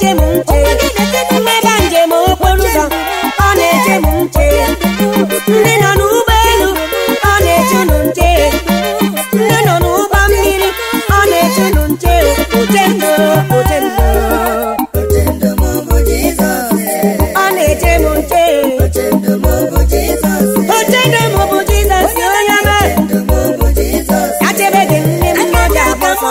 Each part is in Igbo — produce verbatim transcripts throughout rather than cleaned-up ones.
na-eche m nche mmebe njem okporo ụzọ ọ na-eche m nche ndị nọ n'ụgbọelu ọ na-eche unu nche ndị nọ n'ụgbọ mmiri ọ na-eche unu nche ochendo ochendo ọ na-eche m nche ochendo m bụ Jizọs onye ọma ya chebe gị nne m n'ọja agbọsọ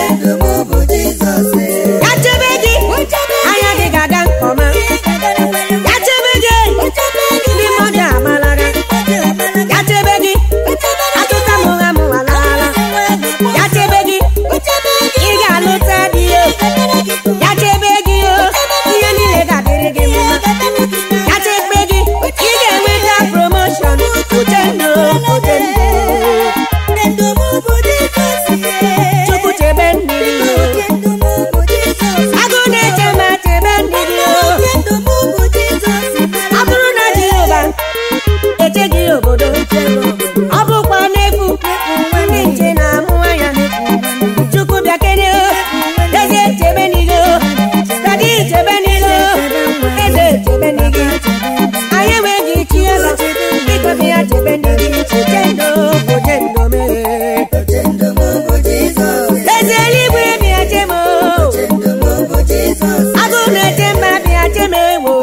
ya chebe gị anya gị ga-aga nke ọma ya chebe gị ndị mmadụ amalaga ya chebe gị atụta m ụgha m walala ya chebe gị ị ga-alụta di ya ya chebe gị ihe niile ga-adịrị gị mma ya chebe gị ị ga-enweta promotion ochendo ochendo Chukwu chebe mmiri agụ na-eche ma chebe mmiri ọ bụrụ na Jehova echeghị obodo ọ bụkwa n'efu ndị nche na-amụ anya Chukwu bịa kene eze chebe n'igo dadi chebe n'igo eze chebe n'igo anyị enweghị chi ọzọ biko bịa chebe n'igo ochendo ochendo mee eze eluigwe bịa chebe agụ na-eche mma bịa chebe ewo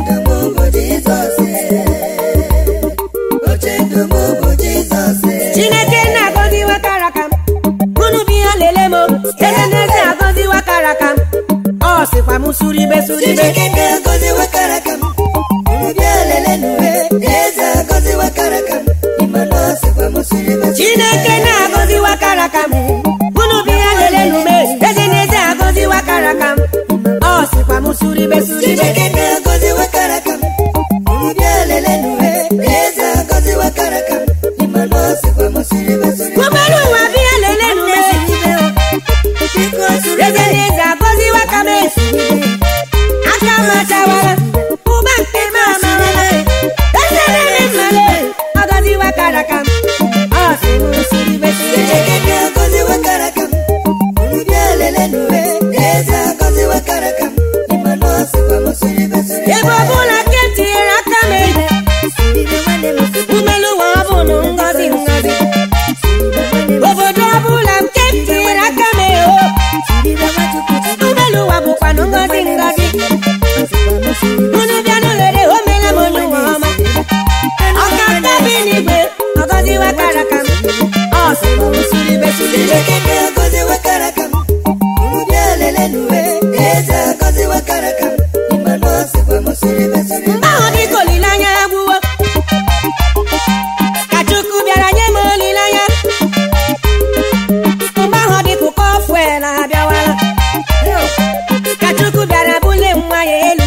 Chineke na-agọziwa karaka m unu bịa lele m eze n'eze agọziwa karaka m ọ sịkwa m suribe suribe Chineke na-agọziwa karaka m unu bịa lele n'uwe eze agọziwa karaka m ịmana ọ sịkwa m suribe Chineke na-agọziwa karaka m unu bịa lele n'ume eze n'eze agọziwa karaka m ọ sịkwa m suribe suribe Chineke na-agọziwa karaka m unu bịa lele n'uwe eze agọziwa karaka m ịmana ọ sịkwa m suribe suribe ụgbọelu ụwa bịa lele n'ume eze n'eze agọziwa ka m aka m achawara ụba nke m amawara eze na-eme mmale agọziwa karaka m ọ sị m suribe suribe Chineke na-agọziwa karaka m unu bịa lele n'uwe eze agọziwa karaka m ịmana ọ sịkwa m suribe suribe ebe ọ bụla nke m tinyere aka m ụgbọelu ụwa ọ bụ na ngọzi ngọzi obodo ọ bụla nke m tinyere aka m ụgbọelu ụwa bụkwanụ ngọzi ngọzi unu bịa n'ụlere o meela m onye ụwa ọma ọka ntabi n'igwe ọgọziwa karaka m ọ sị m suribe suribe Chineke na-agọziwa karaka m unu bịa lele n'uwe eze agọziwa karaka m ịmana ọ sịkwa m suribe suribe mgbe ahụ dịka olileanya agwụwo ka Chukwu bịara nye m olileanya mgbe ahụ dịka ụkọ fuel abịawala ka Chukwu bịara bulie nwa ya elu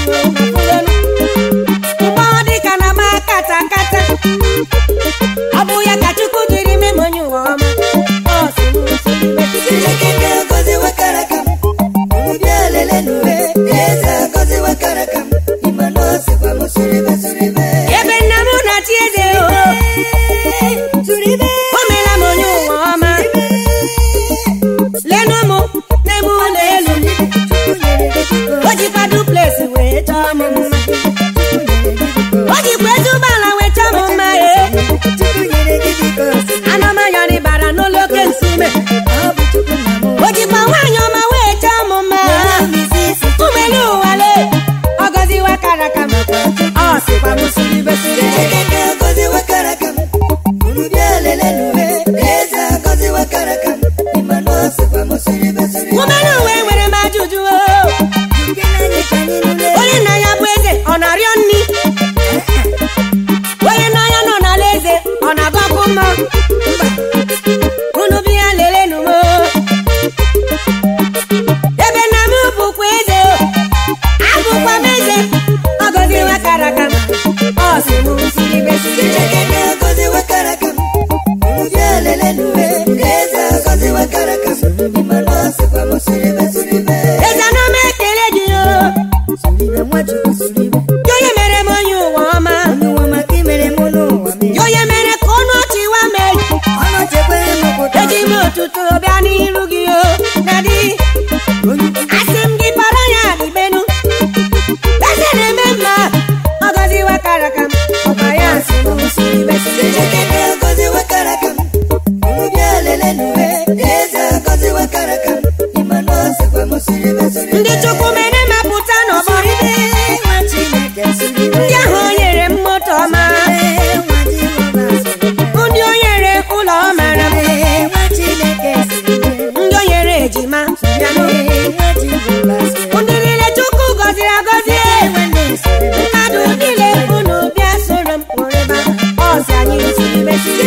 mgbe ahụ dịka na m akata akata ọ bụ ya ka Chukwu jiri mee m onye ụwa ọma ọ sị m suribe suribe Chineke na-agọziwa karaka m unu bịa lele n'uwe eze agọziwa karaka m ịmana ọ sịkwa m suribe suribe ebe nna m na-achị eze o o meela m onye ụwa ọma lenụ m n'ebe ụlọ elu o jikwa duplex wee chọọ m mma o jikwa ezi ụgbọala wee chọọ m mma e anụmanụ bara n'oloke nsume o jikwa nwaanyị ọma wee chọọ m mma ụmụelu ụwa le ọ gọziwa karaka m ọ sị ndị Chukwu mere mapụta n'ọgbọ, ndị ahụ o nyere m moto ọma, ndị o nyere ụlọ mara m, ndị o nyere ejima ya n'ụlọ, ndị niile Chukwu gọziri agọzi, mmadụ niile unu bịa soro m kpọrịba ọsị anyị siri mesiri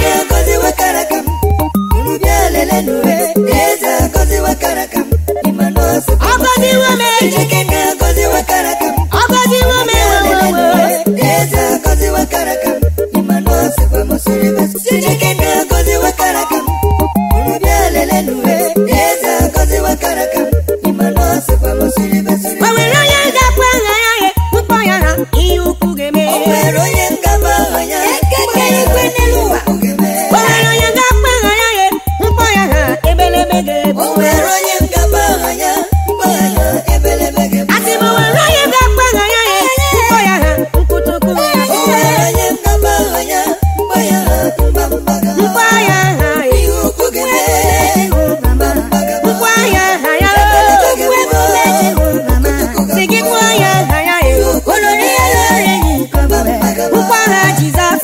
ọgọziwo m ọgọziwo m o nwere onye ga-akpọ aha ya he mkpọ ya ha ihe ukwu ga-eme, o nwere onye ga-akpọ aha ya he mkpọ ya ha ebelebe ga-ebu, asị m o nwere onye ga-akpọ aha ya he mkpọ ya ha nkutukwu, mkpọ ya ha he mkpọ ya ha ya si gị kpọọ ya aha ya he mkpọ ha Jizọs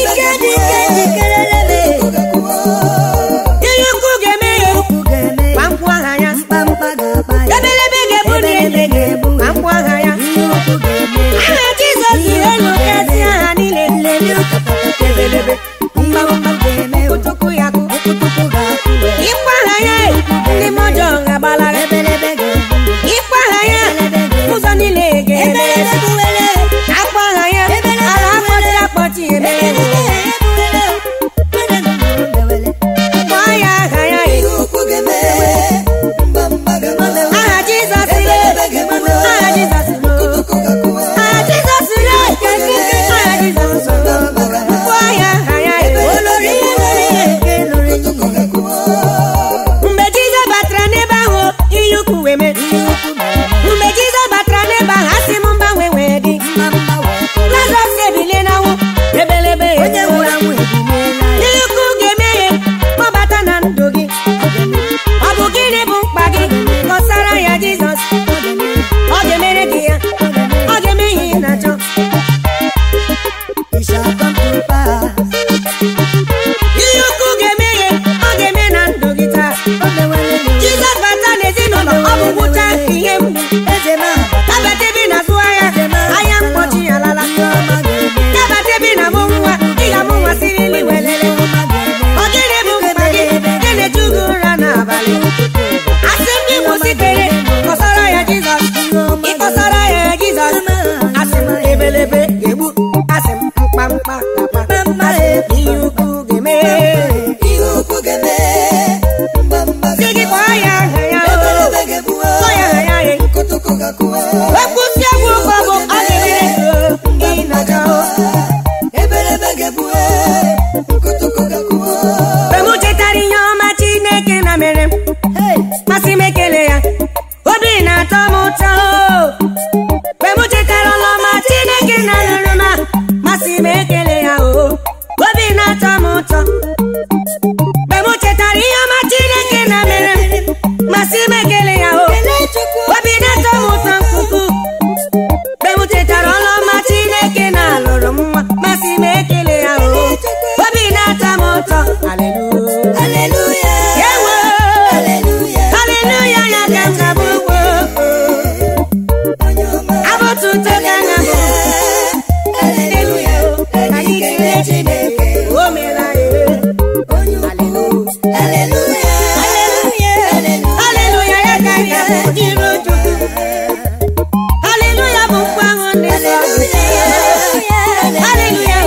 ihe ukwu ga-eme ya ma mkpụ aha ya, ebelebe ga-ebu n'elu ma mkpụ aha ya, aha Jizọs dị elu ezi aha niile, ebelebe kutukwu ya kụ, ịkpọ aha ya ndị mmụọ ga-agbalaga, ịkpọ aha ya ụzọ niile ga-emere, akpọ aha ya ala akpọchi akpọchi emere, kpọọ ya aha ya aha Jizọs aha Jizọs aha Jizọs aha Jizọs kpọọ ya aha ya mgbe Jizọs batara n'ebe ahụ ihe ukwu wee mee, mgbe Jizọs batara n'ebe ahụ asị m mgbanwe wee dị, Lazarọs ebilie n'ọnwụ, ebelebe ihe ukwu ga-eme ya ma ọ bata na ndụ gị, ọ bụ gịnị bụ mkpa gị kọsara ya Jizọs, ọ ga-emere gị ya, ọ ga-eme ihe ị na-achọ, ihe ukwu ga-eme ya ọ ga-eme na ndụ gị taa. Jizọs bata n'ezinụlọ ọ bụ gwụcha ihe mgbu, abata ebe na-azụ ahịa ahịa mkpọchi ya lala, abata ebe na mụ nwa ị ga-amụ nwa siri ili welele, ọ gịnị bụ mkpa gị nke na-eju gị ụra n'abalị, asị m gị kwụsịtere kọsara ya Jizọs, ịkọsara ya Jizọs, asị m ebelebe ga-egbu, asị m mkpamkpa ga-akpa, ihe ukwu ga-eme, si gị kpọọ ya aha ya kpọọ ya aha ya ekwụsị egwu ụgwọ bụ ọ ga-emere gị ị na-achọ. Mgbe m chetara ihe ọma Chineke na mere m, masị m ekele ya, obi na-atọ m ụtọ. Mgbe m chetara ọlụ ọma Chineke na rụrụ m, masị m ekele ya, obi na-atọ m ụtọ. Mgbe m chetara ihe ọma Chineke na mere m, masị m ekele ya, obi na-atọ m ụtọ nkuku. Mgbe m chetara ọlụ ọma Chineke na alụrụ m nwa, masị m ekele ya, obi na-atọ m ụtọ. Hallelujah, yewo, hallelujah, ya ka m ga-abụ ugbo, abụtụ nto ka m ga-abụ, hallelujah, anyị kelee Chineke, o meela ya, hallelujah, hallelujah, ya ka m ga-abụ iru Chukwu, hallelujah bụ mkpu ahụ ndị nsọ, hallelujah,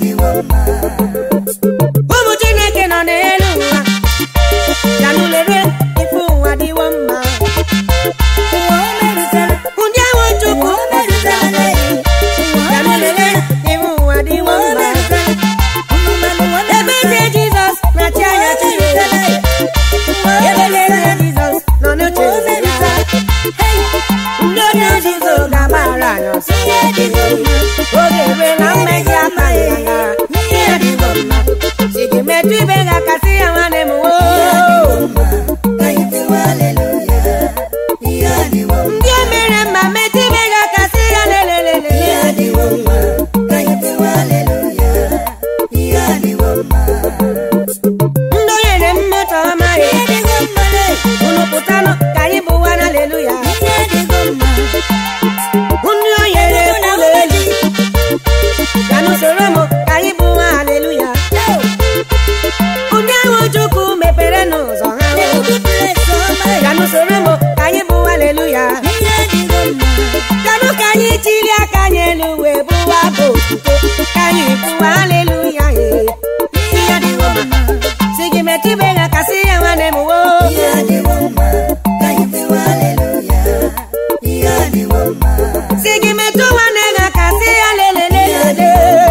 ụmụ Chineke nọ n'elu ụwa ya n'ulere ife ụwa dịwo mma ndị ahụ Chukwu ya n'ulere ife ụwa dịwo mma ebe eze Jizọs na-achị anya Chineke ebe eze Jizọs nọ n'oche eze ya ndị onye nzuzo ga-agbara anyị ọsọ oge eruela mmezi apaghị ya ihe dịgo mma si gị metụ ibe gị aka sị ya nwanne m woo ndị o mere mma metụ ibe gị aka sị ya lelelele ndị onyere mmetọ ọma ya unu pụtanụ ka anyị bụwa na aleluya ndị onyere ụlọ elu ka n'usoro m ka anyị bụwa aleluya ndị ahụ Chukwu mepere n'ụzọ ha ka n'usoro m ka anyị bụwa aleluya kanụ ka anyị chiri aka anyị elu wee bụwa bụ otuto ka anyị bụwa aleluya ihe dịwo mma si gị metụ ibe gị aka sị ya nwanne m woo si gị metụ nwanne gị aka sị ya lelelelele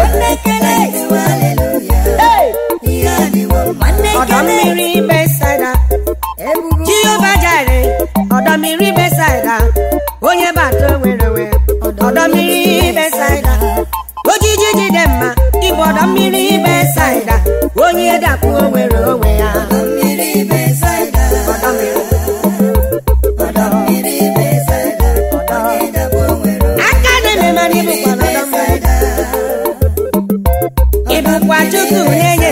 ọdọ mmiri Besaida Jehova Jire ọdọ mmiri Besaida onye bata nwere onwe ọdọ mmiri Besaida ojiji jide mma ịbụ ọdọ mmiri Besaida onye dakpu nwere onwe ya ọdọ mmiri ọdọ mmiri aka na-eme mana ịbụkwa ọdọ mmiri ịbụkwa Chukwu na-enye